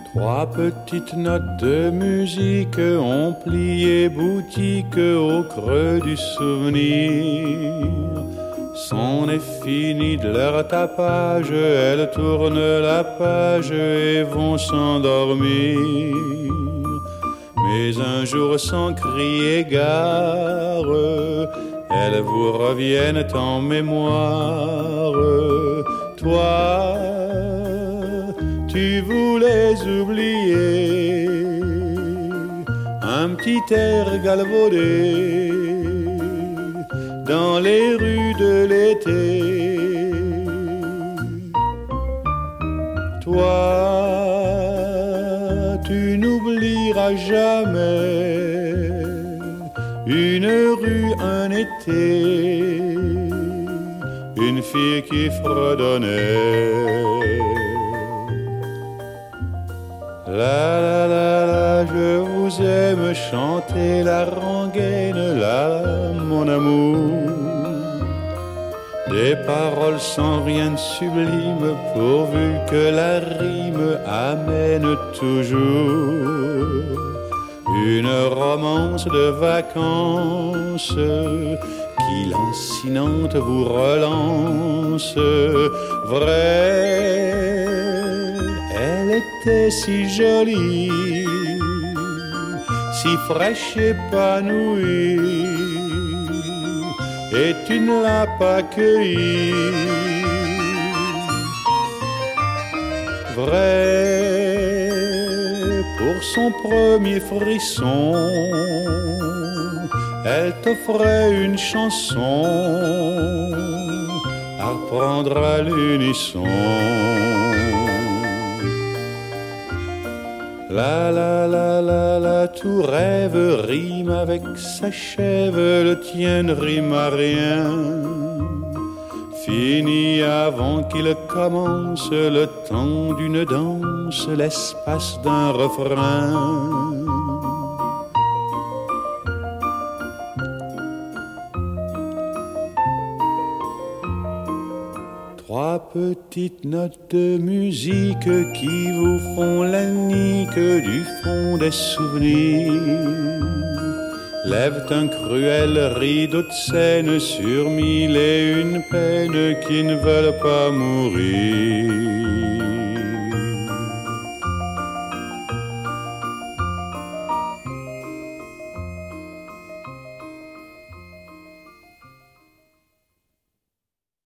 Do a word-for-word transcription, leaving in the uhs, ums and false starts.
Trois petites notes de musique ont plié boutique au creux du souvenir. C'en est fini de leur tapage, elles tournent la page et vont s'endormir. Mais un jour sans crier gare, elles vous reviennent en mémoire. Toi, tu voulais oublier un petit air galvaudé dans les rues de l'été. Toi, tu n'oublieras jamais une rue, un été, une fille qui fredonnait. La la la la, je vous aime chanter la rengaine, la mon amour. Des paroles sans rien de sublime, pourvu que la rime amène toujours une romance de vacances qui lancinante vous relance. Vrai, elle était si jolie, si fraîche épanouie, et tu ne l'as pas cueillie. Vrai, pour son premier frisson, elle t'offrait une chanson à reprendre à l'unisson. La la la la la, tout rêve rime avec s'achève, le tien ne rime à rien. Fini avant qu'il commence le temps d'une danse, l'espace d'un refrain. Trois petites notes de musique qui vous font la nique du fond des souvenirs, lèvent un cruel rideau de scène sur mille et une peines qui ne veulent pas mourir.